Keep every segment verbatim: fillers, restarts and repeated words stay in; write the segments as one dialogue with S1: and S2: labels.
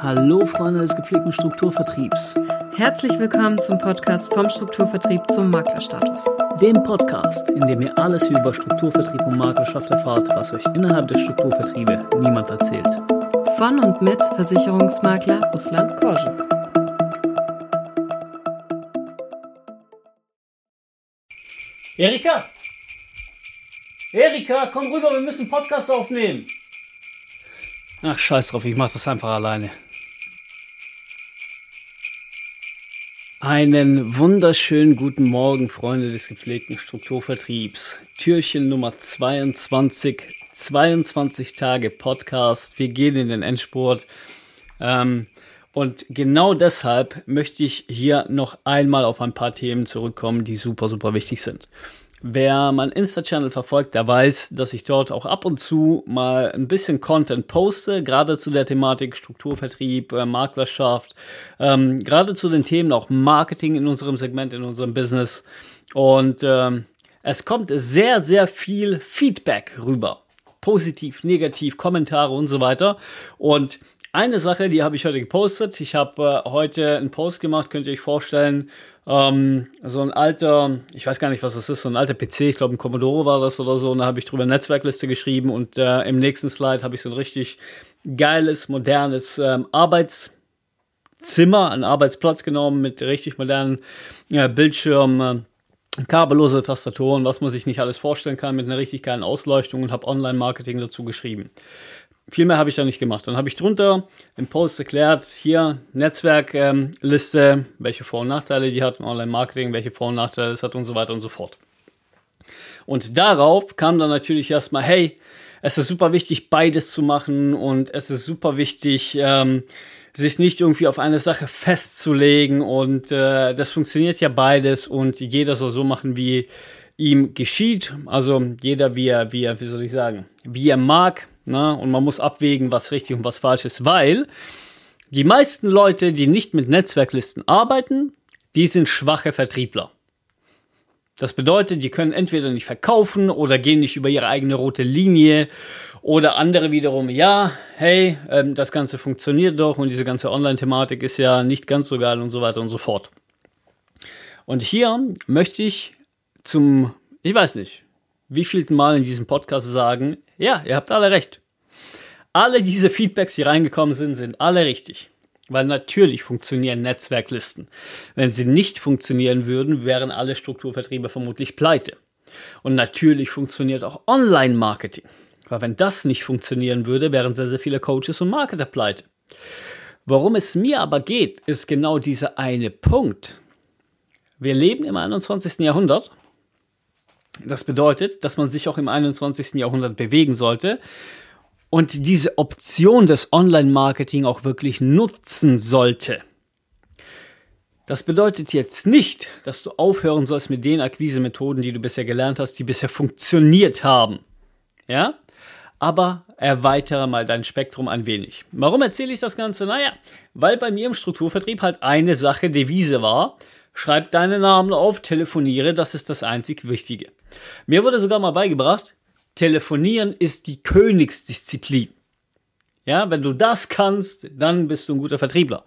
S1: Hallo Freunde des gepflegten Strukturvertriebs.
S2: Herzlich willkommen zum Podcast vom Strukturvertrieb zum Maklerstatus.
S1: Dem Podcast, in dem ihr alles über Strukturvertrieb und Maklerschaft erfahrt, was euch innerhalb der Strukturvertriebe niemand erzählt.
S2: Von und mit Versicherungsmakler Ruslan Korschen.
S1: Erika! Erika, komm rüber, wir müssen einen Podcast aufnehmen. Ach, scheiß drauf, ich mach das einfach alleine. Einen wunderschönen guten Morgen, Freunde des gepflegten Strukturvertriebs. Türchen Nummer zweiundzwanzig, zweiundzwanzig Tage Podcast. Wir gehen in den Endspurt. Ähm, und genau deshalb möchte ich hier noch einmal auf ein paar Themen zurückkommen, die super, super wichtig sind. Wer meinen Insta-Channel verfolgt, der weiß, dass ich dort auch ab und zu mal ein bisschen Content poste, gerade zu der Thematik Strukturvertrieb, äh, Maklerschaft, ähm, gerade zu den Themen auch Marketing in unserem Segment, in unserem Business. Und ähm, es kommt sehr, sehr viel Feedback rüber. Positiv, negativ, Kommentare und so weiter. Und eine Sache, die habe ich heute gepostet. Ich habe äh, heute einen Post gemacht, könnt ihr euch vorstellen, ähm, so ein alter, ich weiß gar nicht, was das ist, so ein alter P C, ich glaube ein Commodore war das oder so, und da habe ich drüber eine Netzwerkliste geschrieben und äh, im nächsten Slide habe ich so ein richtig geiles, modernes ähm, Arbeitszimmer, einen Arbeitsplatz genommen mit richtig modernen äh, Bildschirm, äh, kabellose Tastaturen, was man sich nicht alles vorstellen kann, mit einer richtig geilen Ausleuchtung, und habe Online-Marketing dazu geschrieben. Viel mehr habe ich da nicht gemacht. Dann habe ich drunter im Post erklärt, hier Netzwerkliste, ähm, welche Vor- und Nachteile die hat, Online-Marketing, welche Vor- und Nachteile es hat und so weiter und so fort. Und darauf kam dann natürlich erstmal, hey, es ist super wichtig, beides zu machen, und es ist super wichtig, ähm, sich nicht irgendwie auf eine Sache festzulegen, und äh, das funktioniert ja beides, und jeder soll so machen, wie ihm geschieht. Also jeder, wie er, wie er, wie soll ich sagen, wie er mag. Na, und man muss abwägen, was richtig und was falsch ist, weil die meisten Leute, die nicht mit Netzwerklisten arbeiten, die sind schwache Vertriebler. Das bedeutet, die können entweder nicht verkaufen oder gehen nicht über ihre eigene rote Linie, oder andere wiederum, ja, hey, ähm, das Ganze funktioniert doch und diese ganze Online-Thematik ist ja nicht ganz so geil und so weiter und so fort. Und hier möchte ich zum, ich weiß nicht, wie vielten Mal in diesem Podcast sagen, ja, ihr habt alle recht. Alle diese Feedbacks, die reingekommen sind, sind alle richtig. Weil natürlich funktionieren Netzwerklisten. Wenn sie nicht funktionieren würden, wären alle Strukturvertriebe vermutlich pleite. Und natürlich funktioniert auch Online-Marketing. Weil wenn das nicht funktionieren würde, wären sehr, sehr viele Coaches und Marketer pleite. Worum es mir aber geht, ist genau dieser eine Punkt. Wir leben im einundzwanzigsten Jahrhundert. Das bedeutet, dass man sich auch im einundzwanzigsten Jahrhundert bewegen sollte und diese Option des Online-Marketing auch wirklich nutzen sollte. Das bedeutet jetzt nicht, dass du aufhören sollst mit den Akquise-Methoden, die du bisher gelernt hast, die bisher funktioniert haben. Ja? Aber erweitere mal dein Spektrum ein wenig. Warum erzähle ich das Ganze? Naja, weil bei mir im Strukturvertrieb halt eine Sache Devise war: Schreib deinen Namen auf, telefoniere, das ist das einzig Wichtige. Mir wurde sogar mal beigebracht, telefonieren ist die Königsdisziplin. Ja, wenn du das kannst, dann bist du ein guter Vertriebler.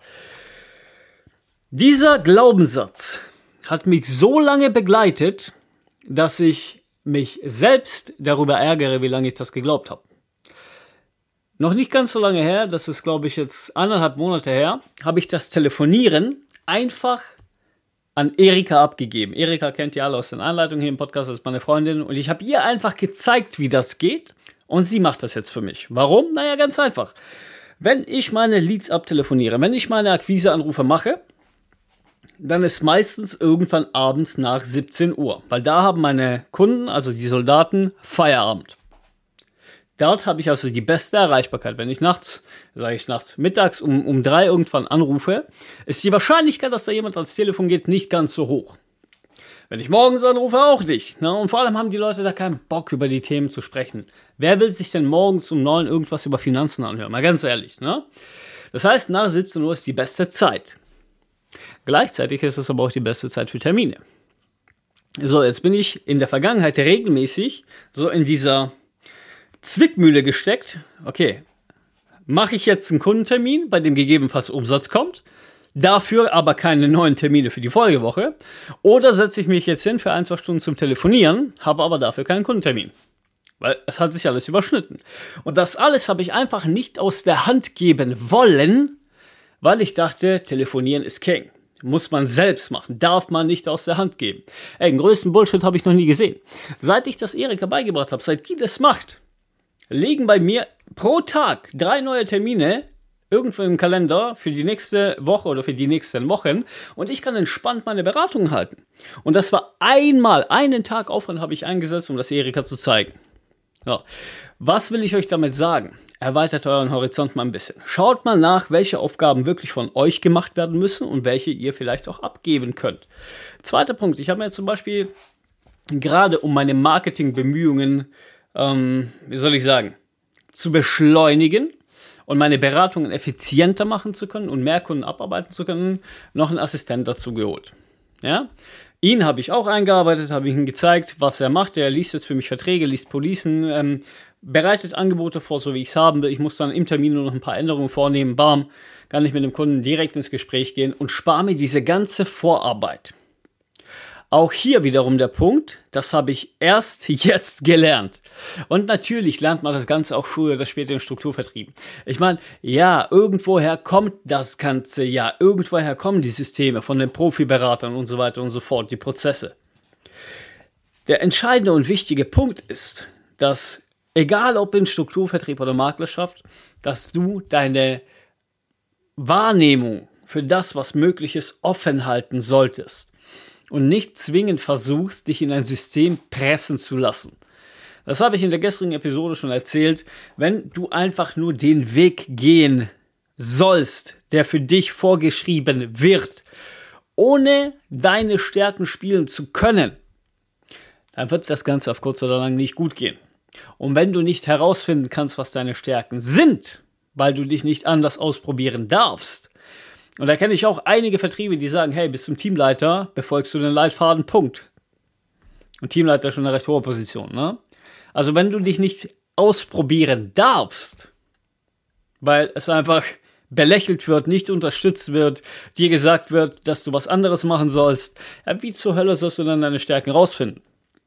S1: Dieser Glaubenssatz hat mich so lange begleitet, dass ich mich selbst darüber ärgere, wie lange ich das geglaubt habe. Noch nicht ganz so lange her, das ist, glaube ich, jetzt anderthalb Monate her, habe ich das Telefonieren einfach an Erika abgegeben. Erika kennt ihr alle aus den Anleitungen hier im Podcast, das ist meine Freundin, und ich habe ihr einfach gezeigt, wie das geht, und sie macht das jetzt für mich. Warum? Naja, ganz einfach. Wenn ich meine Leads abtelefoniere, wenn ich meine Akquiseanrufe mache, dann ist meistens irgendwann abends nach siebzehn Uhr, weil da haben meine Kunden, also die Soldaten, Feierabend. Dort habe ich also die beste Erreichbarkeit. Wenn ich nachts, sage ich nachts, mittags um, um drei irgendwann anrufe, ist die Wahrscheinlichkeit, dass da jemand ans Telefon geht, nicht ganz so hoch. Wenn ich morgens anrufe, auch nicht. Ne? Und vor allem haben die Leute da keinen Bock, über die Themen zu sprechen. Wer will sich denn morgens um neun irgendwas über Finanzen anhören? Mal ganz ehrlich. Ne? Das heißt, nach siebzehn Uhr ist die beste Zeit. Gleichzeitig ist es aber auch die beste Zeit für Termine. So, jetzt bin ich in der Vergangenheit regelmäßig so in dieser Zwickmühle gesteckt. Okay, Mache ich jetzt einen Kundentermin, bei dem gegebenenfalls Umsatz kommt, dafür aber keine neuen Termine für die Folgewoche, oder setze ich mich jetzt hin für ein, zwei Stunden zum Telefonieren, habe aber dafür keinen Kundentermin. Weil es hat sich alles überschnitten. Und das alles habe ich einfach nicht aus der Hand geben wollen, weil ich dachte, telefonieren ist King. Muss man selbst machen, darf man nicht aus der Hand geben. Ey, den größten Bullshit habe ich noch nie gesehen. Seit ich das Erika beigebracht habe, seit die das macht, liegen bei mir pro Tag drei neue Termine irgendwo im Kalender für die nächste Woche oder für die nächsten Wochen und ich kann entspannt meine Beratungen halten. Und das war einmal, einen Tag Aufwand habe ich eingesetzt, um das Erika zu zeigen. So. Was will ich euch damit sagen? Erweitert euren Horizont mal ein bisschen. Schaut mal nach, welche Aufgaben wirklich von euch gemacht werden müssen und welche ihr vielleicht auch abgeben könnt. Zweiter Punkt. Ich habe mir zum Beispiel gerade um meine Marketingbemühungen, ähm, wie soll ich sagen, zu beschleunigen und meine Beratungen effizienter machen zu können und mehr Kunden abarbeiten zu können, noch einen Assistent dazu geholt. Ja? Ihn habe ich auch eingearbeitet, habe ihm gezeigt, was er macht. Er liest jetzt für mich Verträge, liest Policen, ähm, bereitet Angebote vor, so wie ich es haben will. Ich muss dann im Termin nur noch ein paar Änderungen vornehmen. Bam, kann ich mit dem Kunden direkt ins Gespräch gehen und spare mir diese ganze Vorarbeit. Auch hier wiederum der Punkt, das habe ich erst jetzt gelernt. Und natürlich lernt man das Ganze auch früher oder später im Strukturvertrieb. Ich meine, ja, irgendwoher kommt das Ganze, ja, irgendwoher kommen die Systeme von den Profiberatern und so weiter und so fort, die Prozesse. Der entscheidende und wichtige Punkt ist, dass egal ob in Strukturvertrieb oder Maklerschaft, dass du deine Wahrnehmung für das, was möglich ist, offen halten solltest und nicht zwingend versuchst, dich in ein System pressen zu lassen. Das habe ich in der gestrigen Episode schon erzählt. Wenn du einfach nur den Weg gehen sollst, der für dich vorgeschrieben wird, ohne deine Stärken spielen zu können, dann wird das Ganze auf kurz oder lang nicht gut gehen. Und wenn du nicht herausfinden kannst, was deine Stärken sind, weil du dich nicht anders ausprobieren darfst, und da kenne ich auch einige Vertriebe, die sagen, hey, bis zum Teamleiter befolgst du den Leitfaden, Punkt. Und Teamleiter ist schon eine recht hohe Position, ne? Also wenn du dich nicht ausprobieren darfst, weil es einfach belächelt wird, nicht unterstützt wird, dir gesagt wird, dass du was anderes machen sollst, ja, wie zur Hölle sollst du dann deine Stärken rausfinden?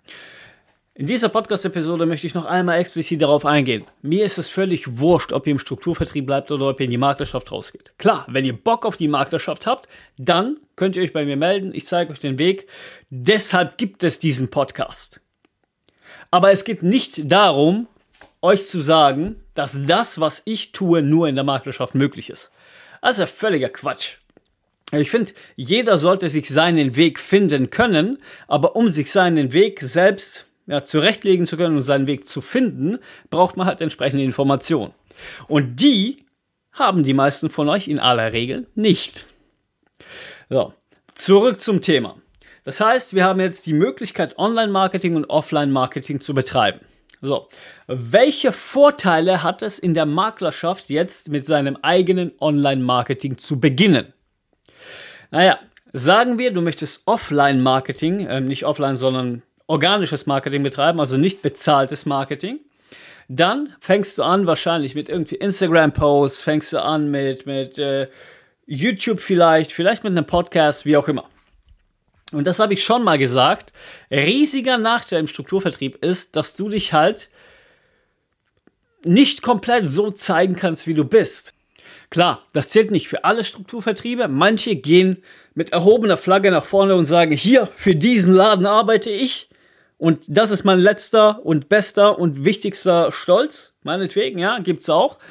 S1: In dieser Podcast-Episode möchte ich noch einmal explizit darauf eingehen. Mir ist es völlig wurscht, ob ihr im Strukturvertrieb bleibt oder ob ihr in die Maklerschaft rausgeht. Klar, wenn ihr Bock auf die Maklerschaft habt, dann könnt ihr euch bei mir melden. Ich zeige euch den Weg. Deshalb gibt es diesen Podcast. Aber es geht nicht darum, euch zu sagen, dass das, was ich tue, nur in der Maklerschaft möglich ist. Das ist ja völliger Quatsch. Ich finde, jeder sollte sich seinen Weg finden können, aber um sich seinen Weg selbst ja, zurechtlegen zu können und seinen Weg zu finden, braucht man halt entsprechende Informationen. Und die haben die meisten von euch in aller Regel nicht. So, zurück zum Thema. Das heißt, wir haben jetzt die Möglichkeit, Online-Marketing und Offline-Marketing zu betreiben. So, welche Vorteile hat es in der Maklerschaft jetzt mit seinem eigenen Online-Marketing zu beginnen? Naja, sagen wir, du möchtest Offline-Marketing, äh, nicht offline, sondern organisches Marketing betreiben, also nicht bezahltes Marketing, dann fängst du an wahrscheinlich mit irgendwie Instagram-Posts, fängst du an mit, mit äh, YouTube vielleicht, vielleicht mit einem Podcast, wie auch immer. Und das habe ich schon mal gesagt, riesiger Nachteil im Strukturvertrieb ist, dass du dich halt nicht komplett so zeigen kannst, wie du bist. Klar, das zählt nicht für alle Strukturvertriebe. Manche gehen mit erhobener Flagge nach vorne und sagen, hier, für diesen Laden arbeite ich. Und das ist mein letzter und bester und wichtigster Stolz. Meinetwegen, ja, gibt's auch.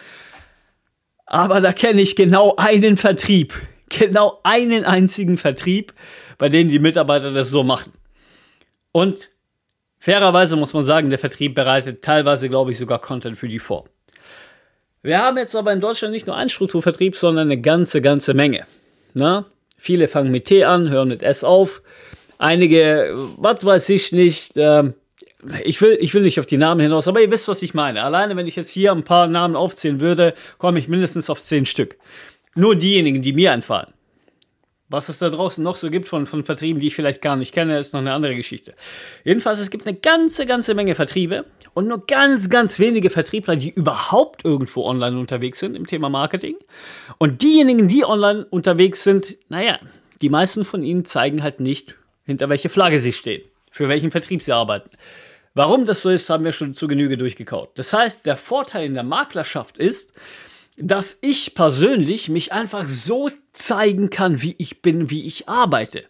S1: Aber da kenne ich genau einen Vertrieb. Genau einen einzigen Vertrieb, bei dem die Mitarbeiter das so machen. Und fairerweise muss man sagen, der Vertrieb bereitet teilweise, glaube ich, sogar Content für die vor. Wir haben jetzt aber in Deutschland nicht nur einen Strukturvertrieb, sondern eine ganze, ganze Menge. Na? Viele fangen mit T an, hören mit S auf. Einige, was weiß ich nicht, äh, ich will, ich will nicht auf die Namen hinaus, aber ihr wisst, was ich meine. Alleine, wenn ich jetzt hier ein paar Namen aufzählen würde, komme ich mindestens auf zehn Stück. Nur diejenigen, die mir einfallen. Was es da draußen noch so gibt von, von Vertrieben, die ich vielleicht gar nicht kenne, ist noch eine andere Geschichte. Jedenfalls, es gibt eine ganze, ganze Menge Vertriebe und nur ganz, ganz wenige Vertriebler, die überhaupt irgendwo online unterwegs sind im Thema Marketing. Und diejenigen, die online unterwegs sind, naja, die meisten von ihnen zeigen halt nicht, hinter welche Flagge sie stehen, für welchen Vertrieb sie arbeiten. Warum das so ist, haben wir schon zu Genüge durchgekaut. Das heißt, der Vorteil in der Maklerschaft ist, dass ich persönlich mich einfach so zeigen kann, wie ich bin, wie ich arbeite.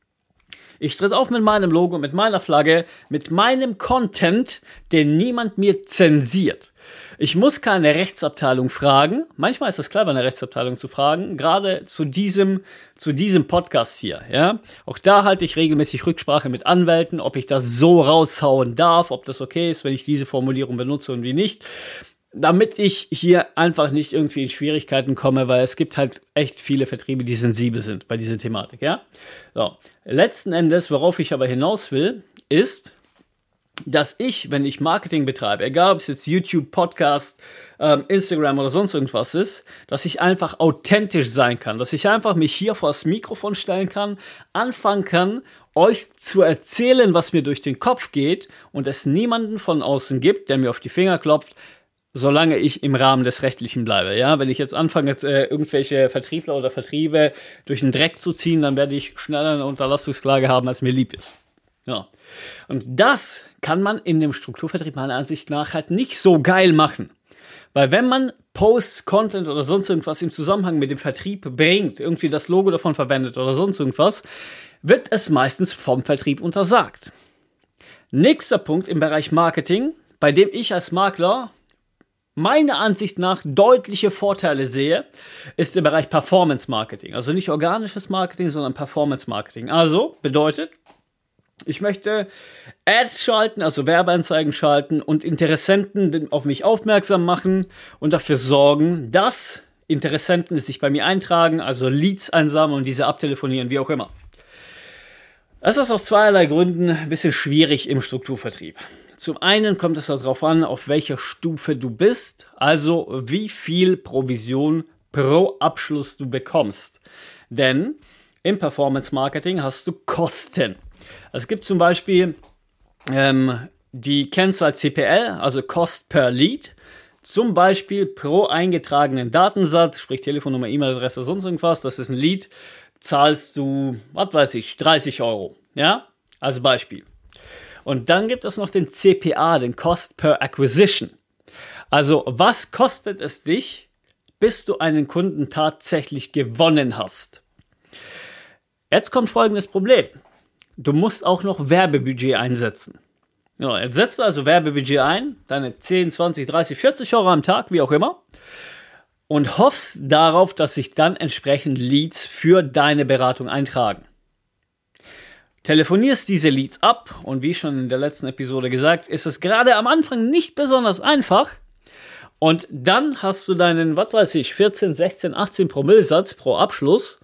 S1: Ich tritt auf mit meinem Logo, mit meiner Flagge, mit meinem Content, den niemand mir zensiert. Ich muss keine Rechtsabteilung fragen. Manchmal ist es clever, eine Rechtsabteilung zu fragen, gerade zu diesem, zu diesem Podcast hier. Ja? Auch da halte ich regelmäßig Rücksprache mit Anwälten, ob ich das so raushauen darf, ob das okay ist, wenn ich diese Formulierung benutze und wie nicht. Damit ich hier einfach nicht irgendwie in Schwierigkeiten komme, weil es gibt halt echt viele Vertriebe, die sensibel sind bei dieser Thematik, ja. So, letzten Endes, worauf ich aber hinaus will, ist, dass ich, wenn ich Marketing betreibe, egal ob es jetzt YouTube, Podcast, ähm, Instagram oder sonst irgendwas ist, dass ich einfach authentisch sein kann, dass ich einfach mich hier vor das Mikrofon stellen kann, anfangen kann, euch zu erzählen, was mir durch den Kopf geht und es niemanden von außen gibt, der mir auf die Finger klopft, solange ich im Rahmen des Rechtlichen bleibe. Ja, wenn ich jetzt anfange, jetzt, äh, irgendwelche Vertriebler oder Vertriebe durch den Dreck zu ziehen, dann werde ich schneller eine Unterlassungsklage haben, als mir lieb ist. Ja. Und das kann man in dem Strukturvertrieb meiner Ansicht nach halt nicht so geil machen. Weil wenn man Posts, Content oder sonst irgendwas im Zusammenhang mit dem Vertrieb bringt, irgendwie das Logo davon verwendet oder sonst irgendwas, wird es meistens vom Vertrieb untersagt. Nächster Punkt im Bereich Marketing, bei dem ich als Makler meiner Ansicht nach deutliche Vorteile sehe, ist der Bereich Performance Marketing. Also nicht organisches Marketing, sondern Performance Marketing. Also bedeutet, ich möchte Ads schalten, also Werbeanzeigen schalten und Interessenten auf mich aufmerksam machen und dafür sorgen, dass Interessenten sich bei mir eintragen, also Leads einsammeln und diese abtelefonieren, wie auch immer. Das ist aus zweierlei Gründen ein bisschen schwierig im Strukturvertrieb. Zum einen kommt es darauf an, auf welcher Stufe du bist, also wie viel Provision pro Abschluss du bekommst. Denn im Performance Marketing hast du Kosten. Es gibt zum Beispiel ähm, die Kennzahl C P L, also Cost per Lead, zum Beispiel pro eingetragenen Datensatz, sprich Telefonnummer, E-Mail-Adresse, sonst irgendwas, das ist ein Lead, zahlst du, was weiß ich, dreißig Euro, ja, als Beispiel. Und dann gibt es noch den C P A, den Cost per Acquisition. Also, was kostet es dich, bis du einen Kunden tatsächlich gewonnen hast? Jetzt kommt folgendes Problem. Du musst auch noch Werbebudget einsetzen. Ja, jetzt setzt du also Werbebudget ein, deine zehn, zwanzig, dreißig, vierzig Euro am Tag, wie auch immer, und hoffst darauf, dass sich dann entsprechend Leads für deine Beratung eintragen. Telefonierst diese Leads ab und wie schon in der letzten Episode gesagt, ist es gerade am Anfang nicht besonders einfach und dann hast du deinen, was weiß ich, vierzehn, sechzehn, achtzehn Promillesatz pro Abschluss.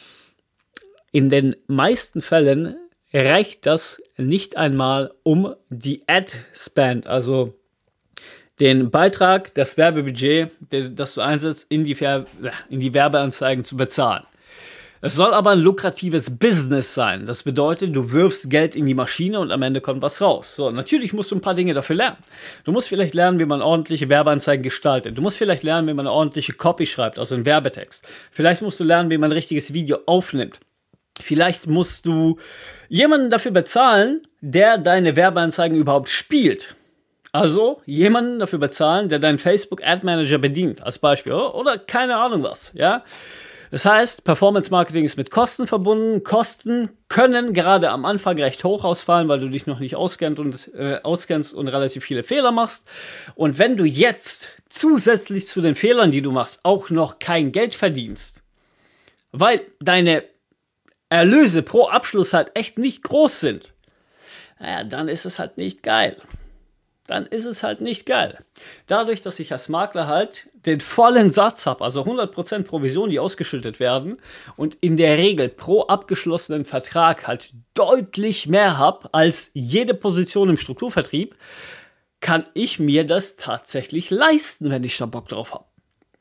S1: In den meisten Fällen reicht das nicht einmal, um die Ad-Spend, also den Beitrag, das Werbebudget, das du einsetzt, in die, Ver- in die Werbeanzeigen zu bezahlen. Es soll aber ein lukratives Business sein. Das bedeutet, du wirfst Geld in die Maschine und am Ende kommt was raus. So, natürlich musst du ein paar Dinge dafür lernen. Du musst vielleicht lernen, wie man ordentliche Werbeanzeigen gestaltet. Du musst vielleicht lernen, wie man eine ordentliche Copy schreibt, also einen Werbetext. Vielleicht musst du lernen, wie man ein richtiges Video aufnimmt. Vielleicht musst du jemanden dafür bezahlen, der deine Werbeanzeigen überhaupt spielt. Also jemanden dafür bezahlen, der deinen Facebook Ad Manager bedient, als Beispiel. Oder keine Ahnung was, ja. Das heißt, Performance Marketing ist mit Kosten verbunden. Kosten können gerade am Anfang recht hoch ausfallen, weil du dich noch nicht auskennst und, äh, auskennst und relativ viele Fehler machst. Und wenn du jetzt zusätzlich zu den Fehlern, die du machst, auch noch kein Geld verdienst, weil deine Erlöse pro Abschluss halt echt nicht groß sind, naja, dann ist es halt nicht geil. Dann ist es halt nicht geil. Dadurch, dass ich als Makler halt den vollen Satz habe, also hundert Prozent Provision, die ausgeschüttet werden und in der Regel pro abgeschlossenen Vertrag halt deutlich mehr habe als jede Position im Strukturvertrieb, kann ich mir das tatsächlich leisten, wenn ich da Bock drauf habe.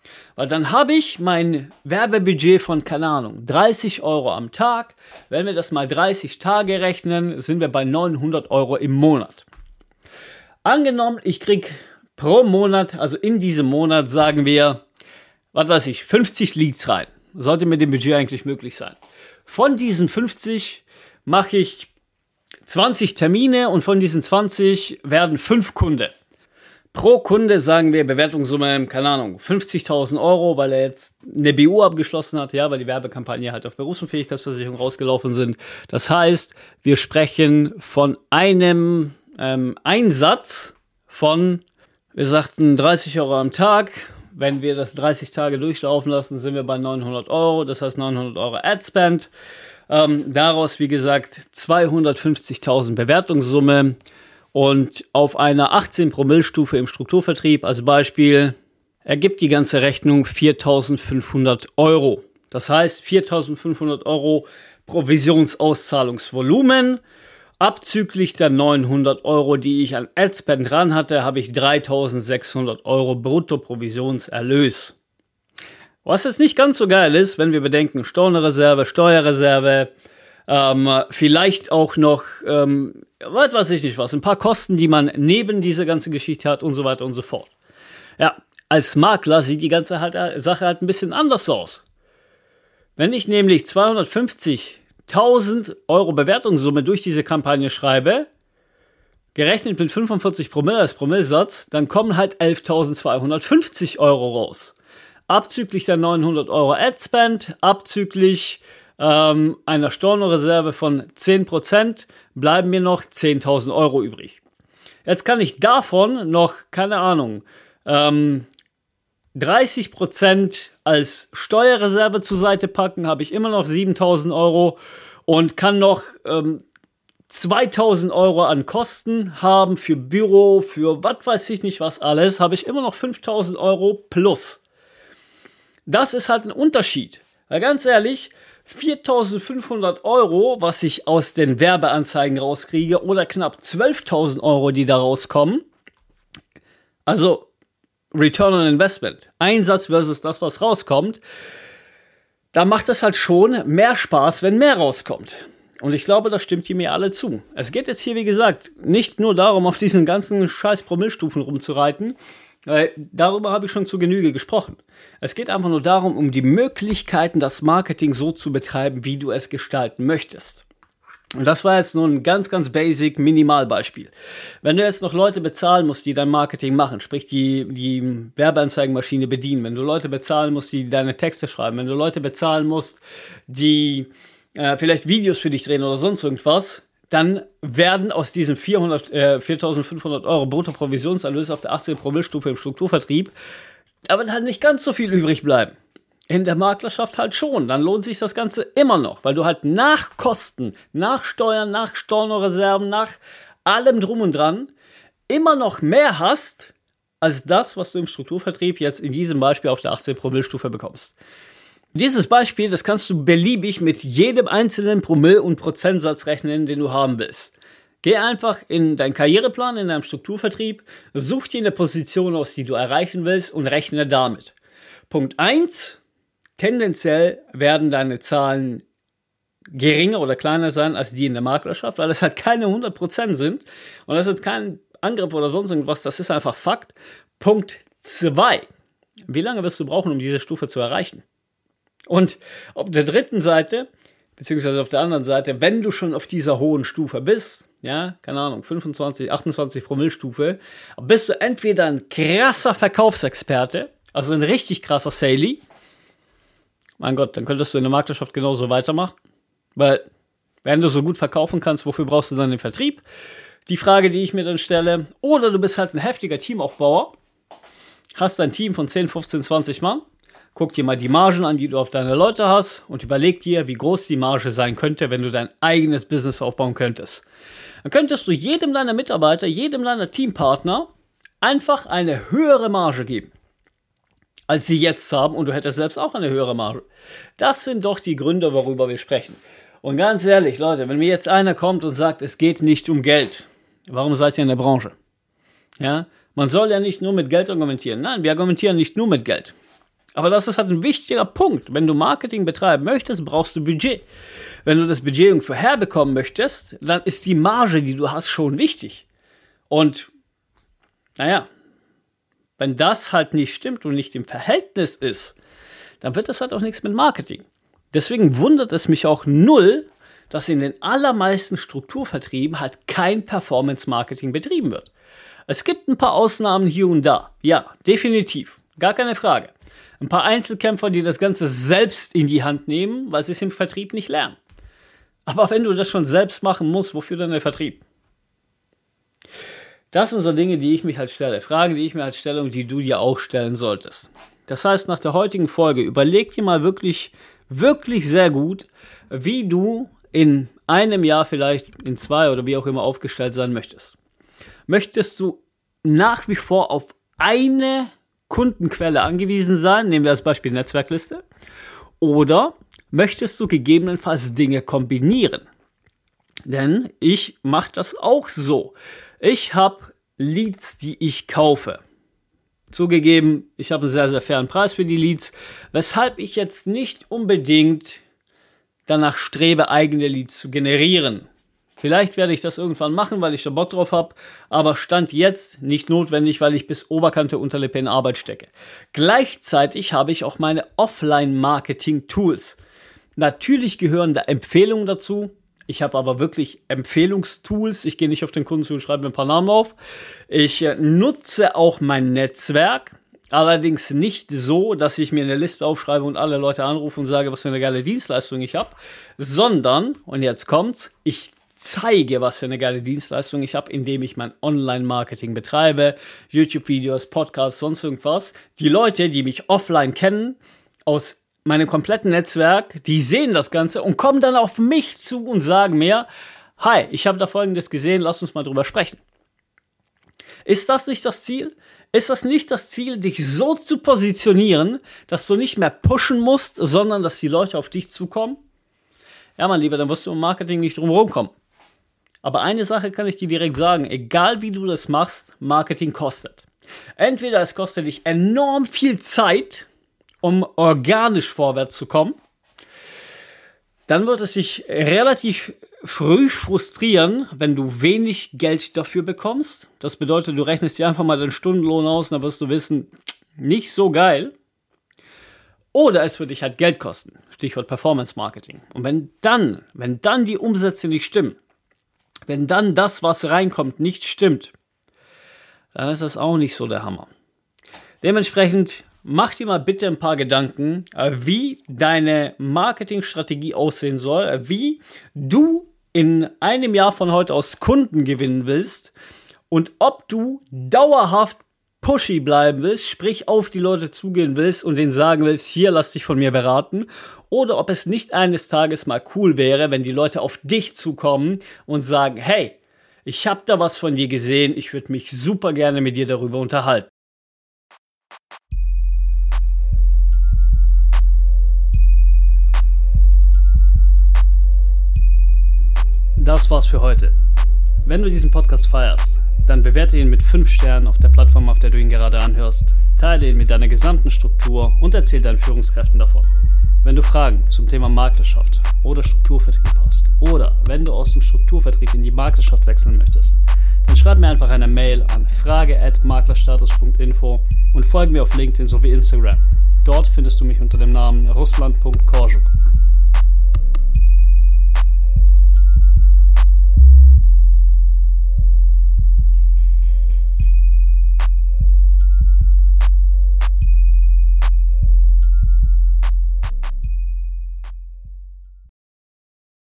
S1: Weil dann habe ich mein Werbebudget von, keine Ahnung, dreißig Euro am Tag. Wenn wir das mal dreißig Tage rechnen, sind wir bei neunhundert Euro im Monat. Angenommen, ich kriege pro Monat, also in diesem Monat, sagen wir, was weiß ich, fünfzig Leads rein. Sollte mit dem Budget eigentlich möglich sein. Von diesen fünfzig mache ich zwanzig Termine und von diesen zwanzig werden fünf Kunden. Pro Kunde sagen wir Bewertungssumme, keine Ahnung, fünfzigtausend Euro, weil er jetzt eine B U abgeschlossen hat, ja, weil die Werbekampagne halt auf Berufsunfähigkeitsversicherung rausgelaufen sind. Das heißt, wir sprechen von einem ähm, Einsatz von, wir sagten dreißig Euro am Tag. Wenn wir das dreißig Tage durchlaufen lassen, sind wir bei neunhundert Euro, das heißt neunhundert Euro Ad-Spend. Ähm, daraus, wie gesagt, zweihundertfünfzigtausend Bewertungssumme. Und auf einer achtzehn Promille Stufe im Strukturvertrieb, als Beispiel, ergibt die ganze Rechnung viertausendfünfhundert Euro. Das heißt, viertausendfünfhundert Euro Provisionsauszahlungsvolumen. Abzüglich der neunhundert Euro, die ich an Adspend dran hatte, habe ich dreitausendsechshundert Euro Bruttoprovisionserlös. Was jetzt nicht ganz so geil ist, wenn wir bedenken, Stornoreserve, Steuerreserve, Ähm, vielleicht auch noch, ähm, was weiß ich nicht was, ein paar Kosten, die man neben dieser ganzen Geschichte hat und so weiter und so fort. Ja, als Makler sieht die ganze halt, Sache halt ein bisschen anders aus. Wenn ich nämlich zweihundertfünfzigtausend Euro Bewertungssumme durch diese Kampagne schreibe, gerechnet mit fünfundvierzig Promille als Promillesatz, dann kommen halt elftausendzweihundertfünfzig Euro raus. Abzüglich der neunhundert Euro Adspend, abzüglich Ähm, einer Stornoreserve von zehn Prozent bleiben mir noch zehntausend Euro übrig. Jetzt kann ich davon noch, keine Ahnung, ähm, dreißig Prozent als Steuerreserve zur Seite packen, habe ich immer noch siebentausend Euro und kann noch ähm, zweitausend Euro an Kosten haben für Büro, für was weiß ich nicht was alles, habe ich immer noch fünftausend Euro plus. Das ist halt ein Unterschied. Weil ganz ehrlich, viertausendfünfhundert Euro, was ich aus den Werbeanzeigen rauskriege, oder knapp zwölftausend Euro, die da rauskommen. Also Return on Investment, Einsatz versus das, was rauskommt. Da macht es halt schon mehr Spaß, wenn mehr rauskommt. Und ich glaube, da stimmt ihr mir alle zu. Es geht jetzt hier, wie gesagt, nicht nur darum, auf diesen ganzen scheiß Promillstufen rumzureiten, weil darüber habe ich schon zu Genüge gesprochen. Es geht einfach nur darum, um die Möglichkeiten, das Marketing so zu betreiben, wie du es gestalten möchtest. Und das war jetzt nur ein ganz, ganz basic Minimalbeispiel. Wenn du jetzt noch Leute bezahlen musst, die dein Marketing machen, sprich die, die Werbeanzeigenmaschine bedienen, wenn du Leute bezahlen musst, die deine Texte schreiben, wenn du Leute bezahlen musst, die äh, vielleicht Videos für dich drehen oder sonst irgendwas, dann werden aus diesen vierhundert, äh, viertausendfünfhundert Euro Bruttoprovisionsserlös auf der achtzehn Promille Stufe im Strukturvertrieb, da wird halt nicht ganz so viel übrig bleiben. In der Maklerschaft halt schon. Dann lohnt sich das Ganze immer noch, weil du halt nach Kosten, nach Steuern, nach Stornoreserven, nach allem drum und dran immer noch mehr hast, als das, was du im Strukturvertrieb jetzt in diesem Beispiel auf der achtzehn Promille Stufe bekommst. Dieses Beispiel, das kannst du beliebig mit jedem einzelnen Promille- und Prozentsatz rechnen, den du haben willst. Geh einfach in deinen Karriereplan, in deinem Strukturvertrieb, such dir eine Position aus, die du erreichen willst und rechne damit. Punkt eins, tendenziell werden deine Zahlen geringer oder kleiner sein als die in der Maklerschaft, weil das halt keine hundert Prozent sind und das ist jetzt kein Angriff oder sonst irgendwas, das ist einfach Fakt. Punkt zwei, wie lange wirst du brauchen, um diese Stufe zu erreichen? Und auf der dritten Seite, beziehungsweise auf der anderen Seite, wenn du schon auf dieser hohen Stufe bist, ja, keine Ahnung, fünfundzwanzig, achtundzwanzig Promille Stufe, bist du entweder ein krasser Verkaufsexperte, also ein richtig krasser Salie. Mein Gott, dann könntest du in der Maklerschaft genauso weitermachen, weil wenn du so gut verkaufen kannst, wofür brauchst du dann den Vertrieb? Die Frage, die ich mir dann stelle, oder du bist halt ein heftiger Teamaufbauer, hast ein Team von zehn, fünfzehn, zwanzig Mann, guck dir mal die Margen an, die du auf deine Leute hast und überleg dir, wie groß die Marge sein könnte, wenn du dein eigenes Business aufbauen könntest. Dann könntest du jedem deiner Mitarbeiter, jedem deiner Teampartner einfach eine höhere Marge geben, als sie jetzt haben, und du hättest selbst auch eine höhere Marge. Das sind doch die Gründe, worüber wir sprechen. Und ganz ehrlich, Leute, wenn mir jetzt einer kommt und sagt, es geht nicht um Geld, warum seid ihr in der Branche? Ja, man soll ja nicht nur mit Geld argumentieren. Nein, wir argumentieren nicht nur mit Geld. Aber das ist halt ein wichtiger Punkt. Wenn du Marketing betreiben möchtest, brauchst du Budget. Wenn du das Budget irgendwo herbekommen möchtest, dann ist die Marge, die du hast, schon wichtig. Und, naja, wenn das halt nicht stimmt und nicht im Verhältnis ist, dann wird das halt auch nichts mit Marketing. Deswegen wundert es mich auch null, dass in den allermeisten Strukturvertrieben halt kein Performance-Marketing betrieben wird. Es gibt ein paar Ausnahmen hier und da. Ja, definitiv. Gar keine Frage. Ein paar Einzelkämpfer, die das Ganze selbst in die Hand nehmen, weil sie es im Vertrieb nicht lernen. Aber wenn du das schon selbst machen musst, wofür dann der Vertrieb? Das sind so Dinge, die ich mich halt stelle. Fragen, die ich mir halt stelle und die du dir auch stellen solltest. Das heißt, nach der heutigen Folge, überleg dir mal wirklich, wirklich sehr gut, wie du in einem Jahr vielleicht, in zwei oder wie auch immer aufgestellt sein möchtest. Möchtest du nach wie vor auf eine Kundenquelle angewiesen sein, nehmen wir als Beispiel Netzwerkliste, oder möchtest du gegebenenfalls Dinge kombinieren? Denn ich mache das auch so. Ich habe Leads, die ich kaufe. Zugegeben, ich habe einen sehr, sehr fairen Preis für die Leads, weshalb ich jetzt nicht unbedingt danach strebe, eigene Leads zu generieren. Vielleicht werde ich das irgendwann machen, weil ich da Bock drauf habe, aber Stand jetzt nicht notwendig, weil ich bis Oberkante Unterlippe in Arbeit stecke. Gleichzeitig habe ich auch meine Offline-Marketing-Tools. Natürlich gehören da Empfehlungen dazu. Ich habe aber wirklich Empfehlungstools. Ich gehe nicht auf den Kunden zu und schreibe mir ein paar Namen auf. Ich äh, nutze auch mein Netzwerk. Allerdings nicht so, dass ich mir eine Liste aufschreibe und alle Leute anrufe und sage, was für eine geile Dienstleistung ich habe. Sondern, und jetzt kommt's, ich zeige, was für eine geile Dienstleistung ich habe, indem ich mein Online-Marketing betreibe. YouTube-Videos, Podcasts, sonst irgendwas. Die Leute, die mich offline kennen, aus meinem kompletten Netzwerk, die sehen das Ganze und kommen dann auf mich zu und sagen mir, hi, ich habe da Folgendes gesehen, lass uns mal drüber sprechen. Ist das nicht das Ziel? Ist das nicht das Ziel, dich so zu positionieren, dass du nicht mehr pushen musst, sondern dass die Leute auf dich zukommen? Ja, mein Lieber, dann wirst du im Marketing nicht drum herum kommen. Aber eine Sache kann ich dir direkt sagen, egal wie du das machst, Marketing kostet. Entweder es kostet dich enorm viel Zeit, um organisch vorwärts zu kommen, dann wird es dich relativ früh frustrieren, wenn du wenig Geld dafür bekommst. Das bedeutet, du rechnest dir einfach mal den Stundenlohn aus und dann wirst du wissen, nicht so geil. Oder es wird dich halt Geld kosten. Stichwort Performance Marketing. Und wenn dann, wenn dann die Umsätze nicht stimmen, wenn dann das, was reinkommt, nicht stimmt, dann ist das auch nicht so der Hammer. Dementsprechend mach dir mal bitte ein paar Gedanken, wie deine Marketingstrategie aussehen soll, wie du in einem Jahr von heute aus Kunden gewinnen willst und ob du dauerhaft pushy bleiben willst, sprich auf die Leute zugehen willst und denen sagen willst, hier, lass dich von mir beraten, oder ob es nicht eines Tages mal cool wäre, wenn die Leute auf dich zukommen und sagen, hey, ich habe da was von dir gesehen, ich würde mich super gerne mit dir darüber unterhalten. Das war's für heute. Wenn du diesen Podcast feierst, dann bewerte ihn mit fünf Sternen auf der Plattform, auf der du ihn gerade anhörst. Teile ihn mit deiner gesamten Struktur und erzähl deinen Führungskräften davon. Wenn du Fragen zum Thema Maklerschaft oder Strukturvertrieb hast oder wenn du aus dem Strukturvertrieb in die Maklerschaft wechseln möchtest, dann schreib mir einfach eine Mail an frage at maklerstatus punkt info und folge mir auf LinkedIn sowie Instagram. Dort findest du mich unter dem Namen russland punkt korjuk.